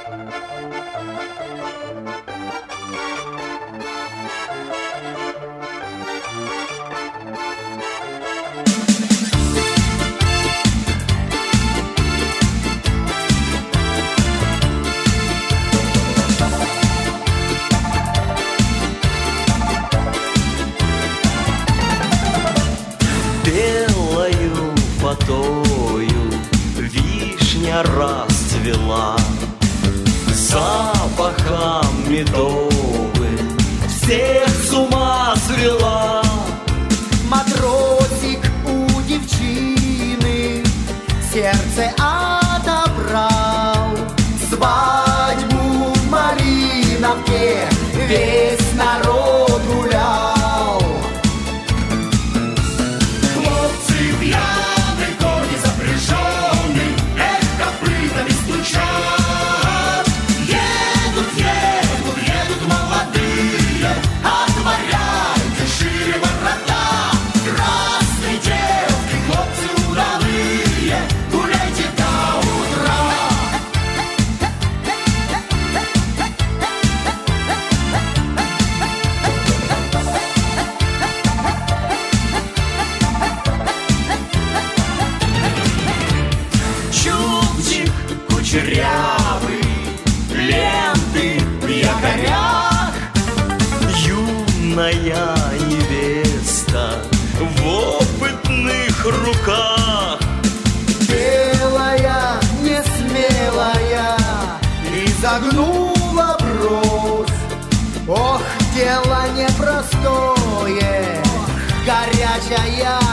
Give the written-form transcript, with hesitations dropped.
Белою фатою вишня расцвела, запахом медовым всех с ума свела. Матросик у девчины сердце отобрал. Свадьбу в Малиновке весь народ гулял. Хлопцы пьяны, кони запряжены, эх, копытами стучат. Едут, едут, едут молодые, отворяйте шире ворота. Красные девки, хлопцы удалые, гуляйте до утра. Чубчик кучерявый, ленты в якорях. Юная невеста в опытных руках. Белая, несмелая, изогнула бровь. Ох, дело непростое, горячая